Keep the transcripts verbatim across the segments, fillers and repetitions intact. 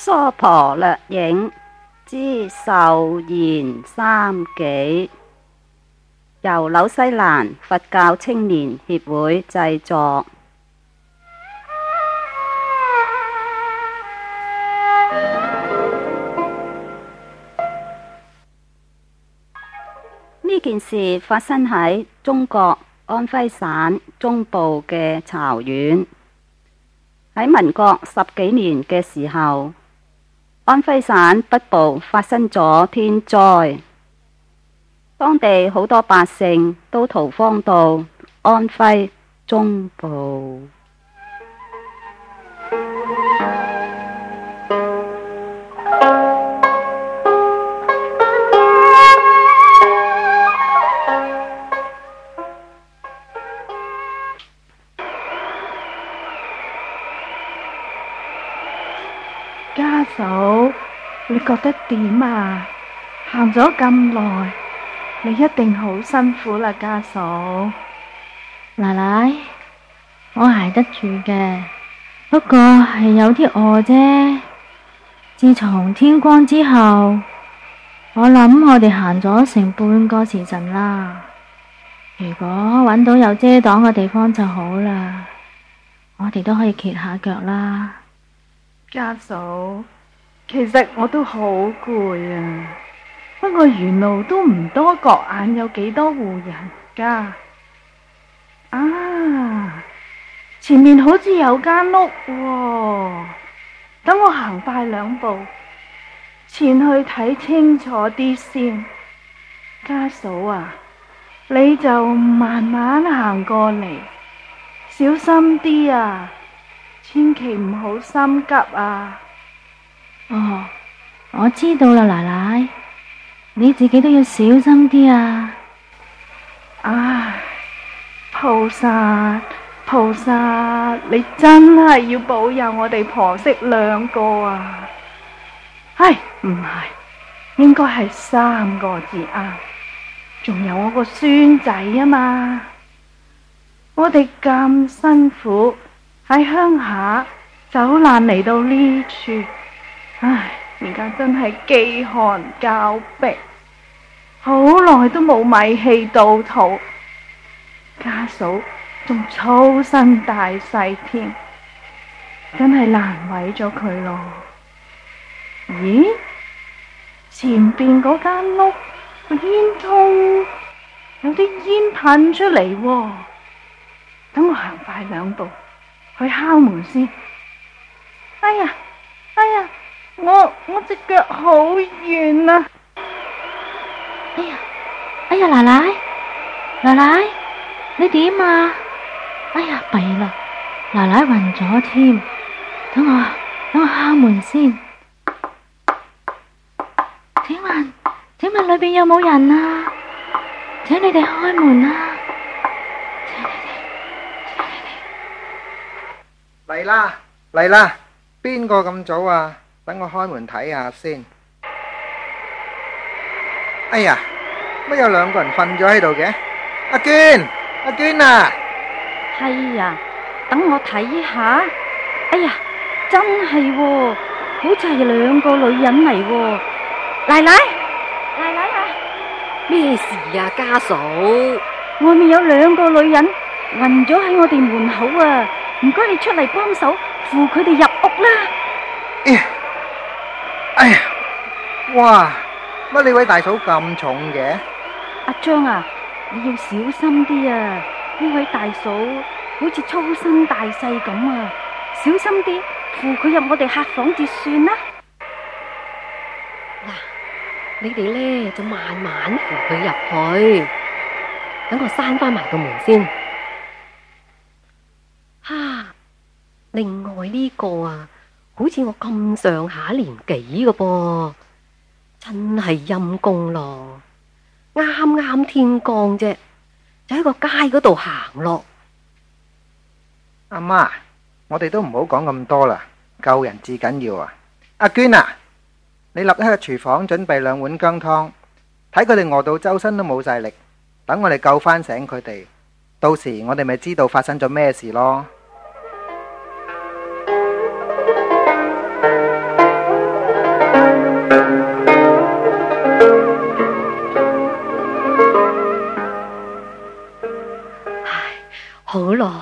娑婆掠影之授賢三紀，由紐西蘭佛教青年協會製作。呢件事發生喺中國安徽省中部嘅巢縣。喺民國十幾年嘅時候，安徽省北部發生咗天災，當地好多百姓都逃荒到安徽中部。 家嫂，你覺得點啊？行咗咁耐，你一定好辛苦啦，家嫂。 奶奶，我捱得住嘅，不過係有啲餓啫。自從天光之後，我諗我哋行咗成半個時辰啦。如果揾到有遮擋嘅地方就好啦，我哋都可以歇下腳啦。 家嫂，其實我都好攰啊，不過沿路都唔多覺眼有幾多戶人家。啊，前面好似有間屋喎，等我行快兩步，前去睇清楚啲先。家嫂啊，你就慢慢行過嚟，小心啲啊！千祈唔好心急啊！ 哦，我知道啦，奶奶，你自己都要小心啲啊！ 唉，菩薩菩薩，你真係要保佑我哋婆媳兩個啊！唉，唔係，應該係三個字啱，仲有我個孫仔啊嘛！我哋咁辛苦喺鄉下走難嚟到呢處，唉，而家真係飢寒交迫，好耐都冇米氣到肚，家嫂仲粗身大細添，真係難為咗佢咯。咦？前邊嗰間屋個煙囪有啲煙噴出嚟喎，等我行快兩步去敲門先。哎呀，哎呀，我我隻腳好軟啊！ 哎呀，哎呀，奶奶，奶奶，你點啊？哎呀，弊啦，奶奶暈咗添。等我，等我敲門先。請問，請問裏邊有冇人啊？請你哋開門啊！ 嚟啦嚟啦，邊個咁早啊？等我開門睇下先。哎呀，乜有兩個人瞓咗喺度嘅？阿娟，阿娟啊！ 係啊，等我睇下。哎呀，真係喎，好似係兩個女人嚟喎。奶奶，奶奶啊！ 咩事啊，家嫂？ 外面有兩個女人暈咗喺我哋門口啊！唔該，你出嚟幫手扶佢哋入屋啦！ 哎呀，哎呀，哇！乜呢位大嫂咁重嘅？ 阿張啊，你要小心啲啊！呢位大嫂好似粗身大細咁啊，小心啲扶佢入我哋客房至算啦。 嗱，你哋呢就慢慢扶佢入去，等我閂翻埋個門先。哈，另外呢個啊，好似我咁上下年紀嘅噃，真係陰公咯。啱啱天光啫，就喺個街嗰度行咯。 阿媽，我哋都唔好講咁多啦，救人至緊要啊！阿娟啊，你立喺個廚房準備兩碗薑湯，睇佢哋餓到周身都冇晒力，等我哋救翻醒佢哋，到時我哋咪知道發生咗咩事咯。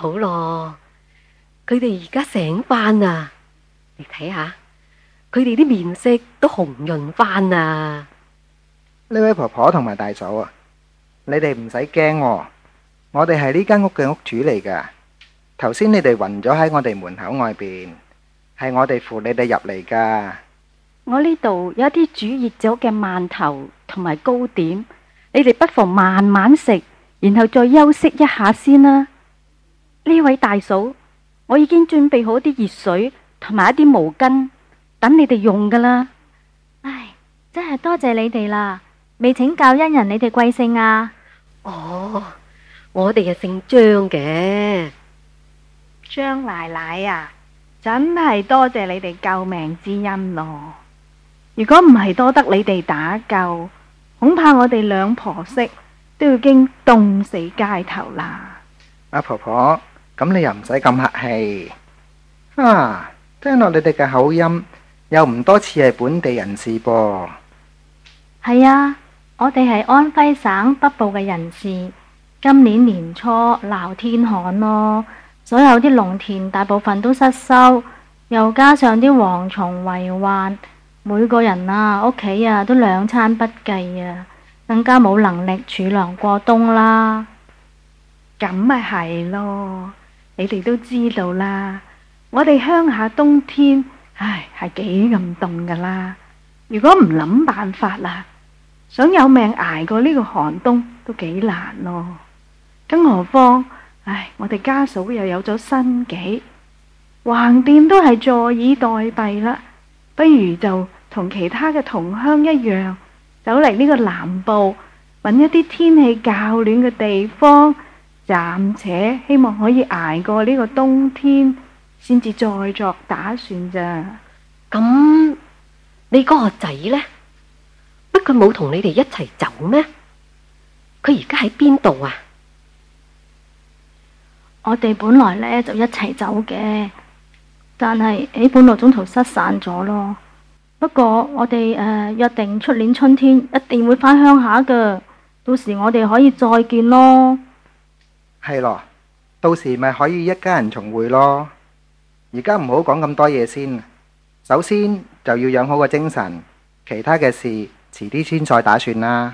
好咯。佢哋而家醒返啊！你睇下，佢哋啲面色都紅潤返啊！ 呢位婆婆同埋大嫂啊，你哋唔使驚喎，我哋係呢間屋嘅屋主嚟噶。頭先你哋暈咗喺我哋門口外邊，係我哋扶你哋入嚟噶。 我呢度有一啲煮熱咗嘅饅頭同埋糕點，你哋不妨慢慢食，然後再休息一下先啦。呢位大嫂，我已經準備好啲熱水同埋一啲毛巾，等你哋用噶啦。 唉，真係多謝你哋啦！未請教恩人，你哋貴姓啊？ 哦，我哋係姓張嘅。 張奶奶啊，真係多謝你哋救命之恩咯！如果唔係多得你哋打救，恐怕我哋兩婆媳都已經凍死街頭啦。 阿婆婆，咁你又唔使咁客氣啊！聽落你哋嘅口音又唔多似係本地人士噃。 係啊，我哋係安徽省北部嘅人士。今年年初鬧天旱咯，所有啲農田大部分都失收，又加上啲蝗蟲為患，每個人啊屋企啊都兩餐不繼啊，更加冇能力儲糧過冬啦。 咁咪係咯，你哋都知道啦。我哋鄉下冬天，唉，係幾咁凍噶啦。如果唔諗辦法啦，想有命捱過呢個寒冬都幾難咯。更何況，唉，我哋家嫂又有咗身紀，橫掂都係坐以待斃啦。不如就同其他嘅同鄉一樣，走嚟呢個南部，揾一啲天氣較暖嘅地方，暫且希望可以捱過呢個冬天，先至再作打算咋。 咁你嗰個仔呢？乜佢冇同你哋一齊走咩？佢而家喺邊度啊？ 我哋本來呢就一齊走嘅，但係喺半路中途失散咗咯。不過我哋誒、呃、約定出年春天一定會返鄉下噶，到時我哋可以再見咯。 係咯，到時咪可以一家人重會咯。而家唔好講咁多嘢先，首先就要養好個精神，其他嘅事遲啲先再打算啦。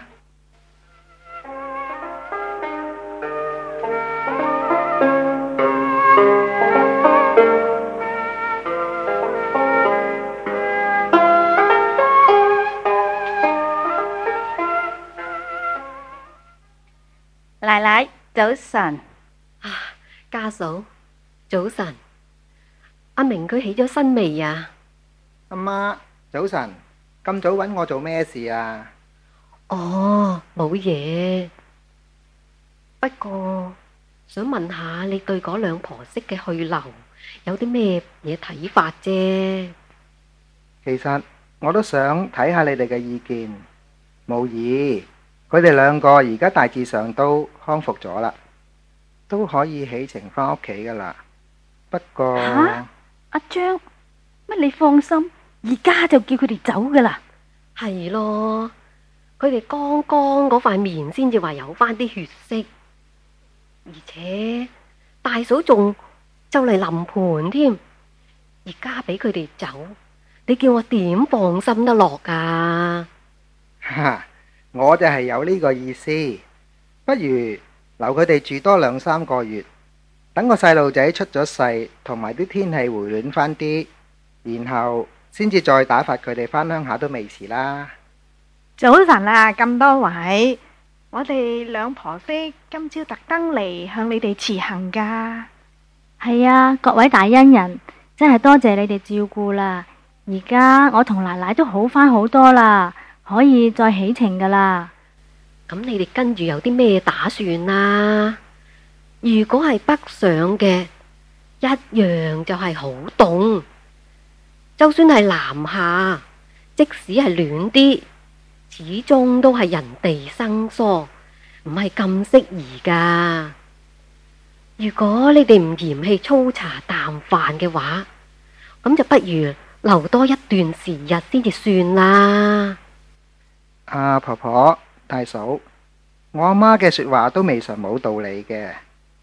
奶奶早晨。 啊，家嫂早晨。阿明佢起咗身未啊？ 阿媽早晨，咁早揾我做咩事啊？ 哦，冇嘢。不過想問下你對嗰兩婆媳嘅去留有啲咩嘢睇法啫？ 其實我都想睇下你哋嘅意見。無疑佢哋兩個而家大致上都康復咗啦，都可以起程返屋企噶啦。不過吓，阿張，乜你放心，而家就叫佢哋走噶啦？ 係咯，佢哋剛剛嗰塊面先至話有翻啲血色，而且大嫂仲就嚟臨盆添，而家俾佢哋走，你叫我點放心得落啊？ 哈，我就係有呢個意思，不如留佢哋住多兩三個月，等個細路仔出咗世，同埋啲天氣回暖返啲，然後先至再打發佢哋返鄉下都未遲啦。 早晨啦，咁多位，我哋兩婆媳今朝特登嚟向你哋辭行噶。 係啊，各位大恩人，真係多謝你哋照顧啦。而家我同奶奶都好返好多啦，可以再起程噶啦。 咁你哋跟住有啲咩打算啊？如果係北上嘅，一樣就係好凍。就算係南下，即使係暖啲，始終都係人地生疏，唔係咁適宜噶。如果你哋唔嫌棄粗茶淡飯嘅話，咁就不如留多一段時日先至算啦。 阿婆婆、大嫂，我阿媽嘅說話都未嘗冇道理嘅。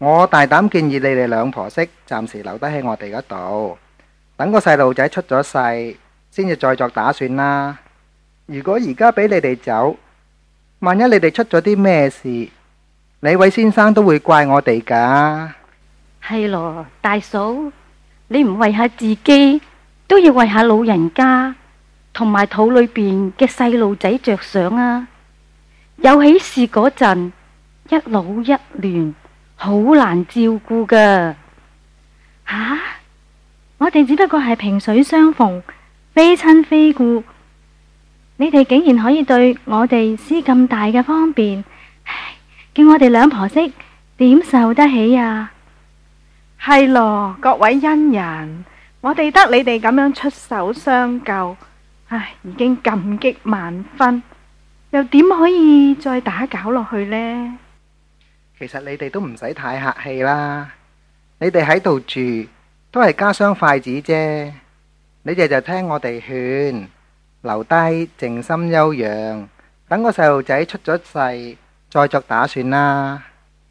我大膽建議你哋兩婆媳暫時留低喺我哋嗰度，等個細路仔出咗世，先至再作打算啦。如果而家俾你哋走，萬一你哋出咗啲咩事，李偉先生都會怪我哋噶。 係咯，大嫂，你唔為下自己，都要為下老人家同埋肚裏邊嘅細路仔着想啊！有喜事嗰陣，一老一嫩，好難照顧噶。 吓、啊，我哋只不過係萍水相逢，非親非故，你哋竟然可以對我哋施咁大嘅方便，唉，叫我哋兩婆媳點受得起啊？ 係咯，各位恩人，我哋得你哋咁樣出手相救，唉，已經感激萬分，又點可以再打攪落去呢？ 其實你哋都唔使太客氣啦，你哋喺度住都係加雙筷子啫，你哋就聽我哋勸，留低靜心休養，等個細路仔出咗世再作打算啦。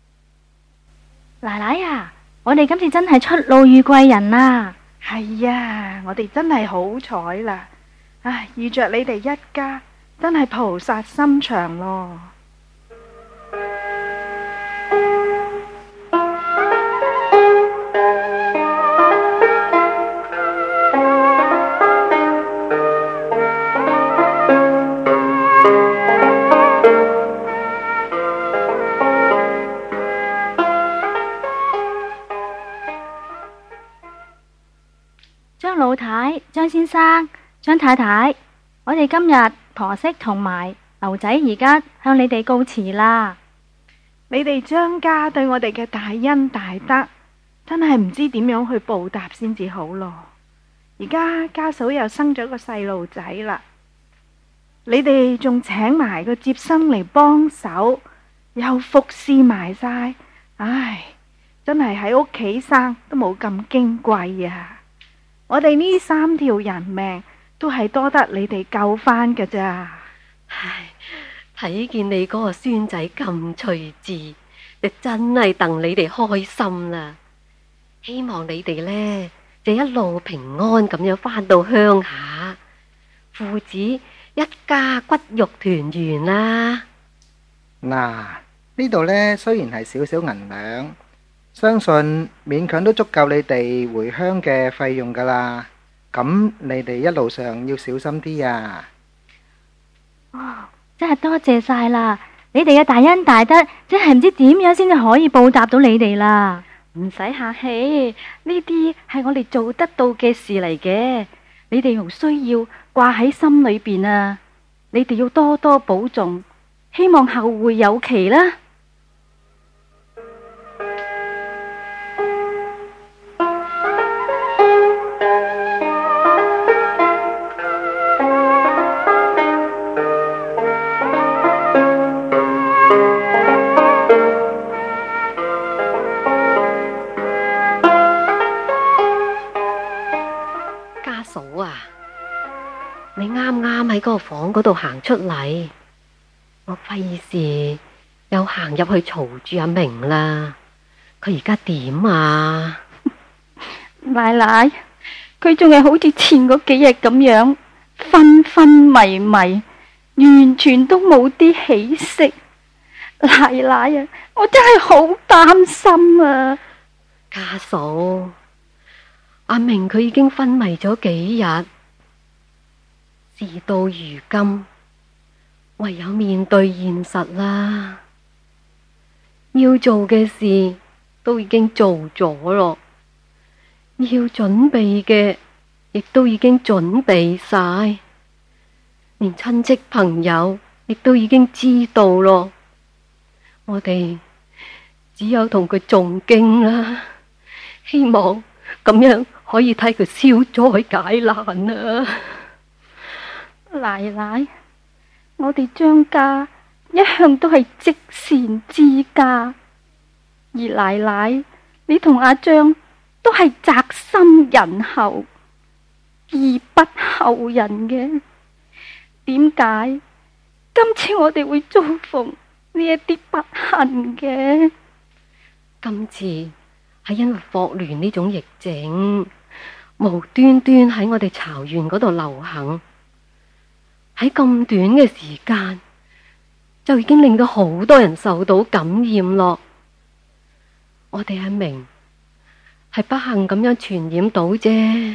奶奶啊，我哋今次真係出路遇貴人啦！ 係啊，我哋真係好彩啦！唉，遇着你哋一家，真係菩薩心腸咯。 張老太、張先生、張太太，我哋今日婆媳同埋牛仔而家向你哋告辭啦。 你哋張家對我哋嘅大恩大德，真係唔知點樣去報答先至好咯。而家家嫂又生咗個細路仔啦，你哋仲請埋個接生嚟幫手，又服侍埋晒，唉，真係喺屋企生都冇咁矜貴啊！我哋呢三條人命都係多得你哋救返㗎咋。 唉，睇見你嗰個孫仔咁趣致，就真係戥你哋開心啦。希望你哋呢，就一路平安咁樣返到鄉下，父子一家骨肉團圓啦。 嗱，呢度呢，雖然係少少銀兩，相信勉強都足夠你哋回鄉嘅費用噶啦。咁你哋一路上要小心啲啊！ 哦，真係多謝晒啦！你哋嘅大恩大德，真係唔知點樣先至可以報答到你哋啦。 唔使客氣，呢啲係我哋做得到嘅事嚟嘅，你哋用需要掛喺心裏邊啊！你哋要多多保重，希望後會有期啦。 嫂啊，你啱啱喺嗰個房嗰度行出嚟，我費事又行入去嘈住阿明啦。佢而家點啊？ 奶奶，佢仲係好似前嗰幾日咁樣昏昏迷迷，完全都冇啲起色。奶奶啊，我真係好擔心啊！ 家嫂，阿明佢已經昏迷咗幾日，事到如今，唯有面對現實啦。要做嘅事都已經做咗咯，要準備嘅亦都已經準備晒，連親戚朋友亦都已經知道咯。我哋只有同佢誦經啦，希望咁樣可以替佢消災解難啊！ 奶奶，我哋張家一向都係積善之家，而奶奶你同阿張都係宅心仁厚、義不後人嘅。點解今次我哋會遭逢呢一啲不幸嘅？ 今次係因為霍亂呢種疫症，無端端喺我哋巢園嗰度流行，喺咁短嘅時間就已經令到好多人受到感染咯。我哋阿明係不幸咁樣傳染到啫，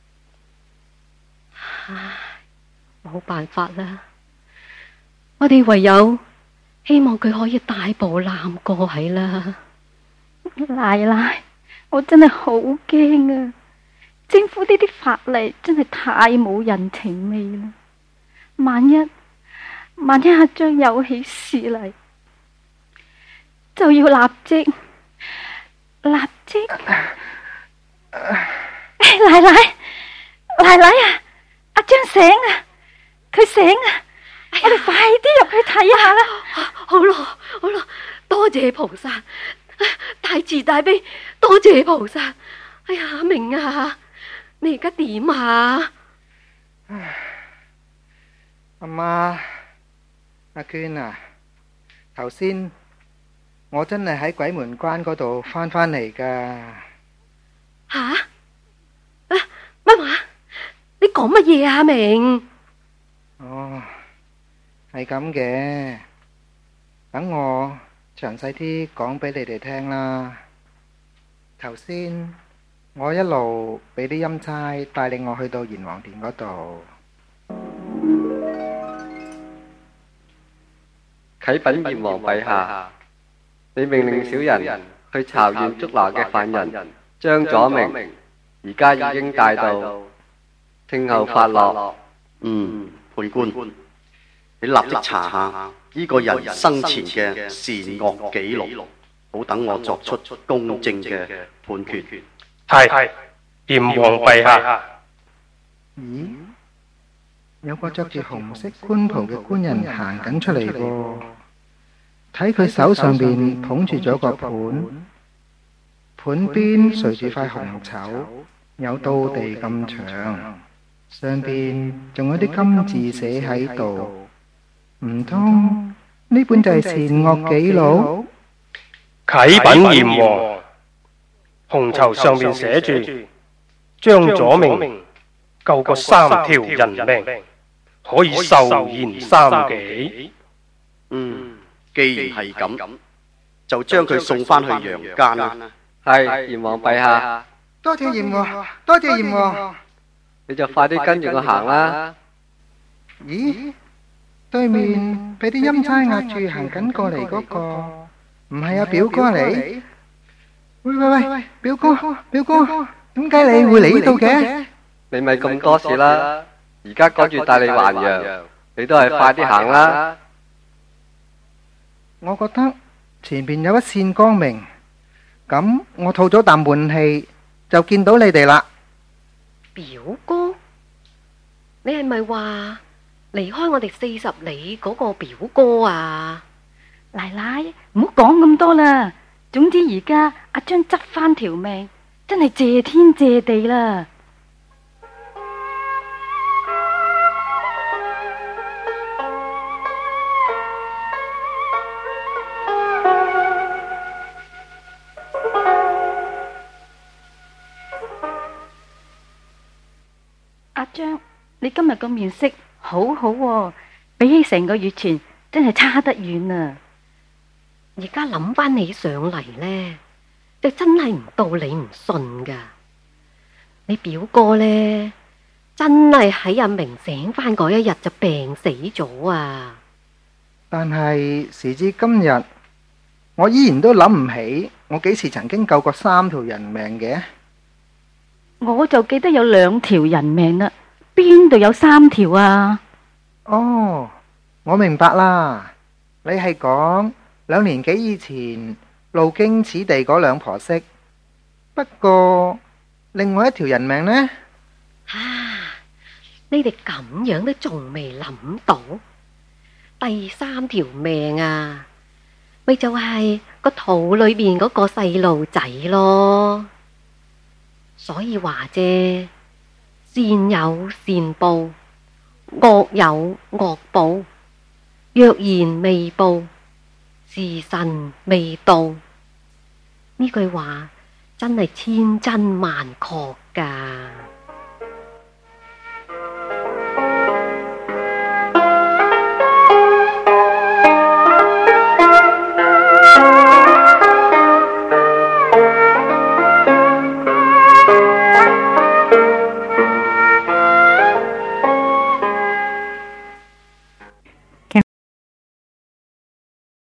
唉，冇辦法啦，我哋唯有希望佢可以大步攬過喺啦。 奶奶，我真係好驚啊！政府呢啲法例真係太冇人情味啦。萬一萬一阿張有起事嚟，就要立即立即。奶奶，奶奶啊！阿張醒啊！佢醒啊！哎、我哋快啲入去睇下啦！ 好咯，好咯，多謝菩薩，大慈大悲，多謝菩薩。哎呀，阿明啊，你而家點啊？ 阿媽，阿娟啊，頭先我真係喺鬼門關嗰度翻返嚟噶。 吓？啊，乜話？你講乜嘢啊，阿明？ 哦，係咁嘅，等我詳細啲講俾你哋聽啦。頭先我一路俾啲陰差帶領我去到閻王殿嗰度。 啟稟閻王陛下，你命令小人去巢園捉拿嘅犯人張左明，而家已經帶到，聽候發落。 嗯，判官，你立即查下呢個人生前嘅善惡記錄，好等我作出公正嘅判決。 係，閻王陛下。 咦？有個着住紅色官袍嘅官人行緊出嚟噃，睇佢手上邊捧住咗個盤，盤邊垂住塊紅綢，有到地咁長，上邊仲有啲金字寫喺度，唔通呢本就係善惡記錄？ 啟稟閻王，紅綢上面寫住張左明救過三條人命，可以壽延三紀。 嗯，既然係咁，就將佢送返去陽間啦。 係，閻王陛下。 多謝閻王，多謝閻王。 你就快啲跟住我行啦。 咦？對面俾啲陰差壓住行緊過嚟嗰個，唔係阿表哥嚟？喂喂喂，表哥，表哥，點解你會嚟呢度嘅？ 你咪咁多事啦，而家趕住帶你還陽，你都係快啲行啦。 我覺得前邊有一線光明，咁我吐咗啖悶氣就見到你哋啦。 表哥，你係咪話離開我哋四十里嗰個表哥啊？ 奶奶，唔好講咁多啦。總之而家阿張執翻條命，真係謝天謝地啦。阿張，你今日個面色好好喎，比起成個月前真係差得遠啊！ 而家諗翻起上嚟呢，就真係唔到你唔信噶。你表哥呢，真係喺阿明醒翻嗰一日就病死咗啊！ 但係時至今日，我依然都諗唔起我幾時曾經救過三條人命嘅。 我就記得有兩條人命啦，邊度有三條啊？ 哦，我明白啦，你係講兩年幾以前路經此地嗰兩婆媳。不過另外一條人命呢？ 啊，你哋咁樣都仲未諗到第三條命啊？咪就係個肚裏邊嗰個細路仔咯。所以話啫，善有善報，惡有惡報。若然未報，時辰未到。 呢句話真係千真萬確㗎。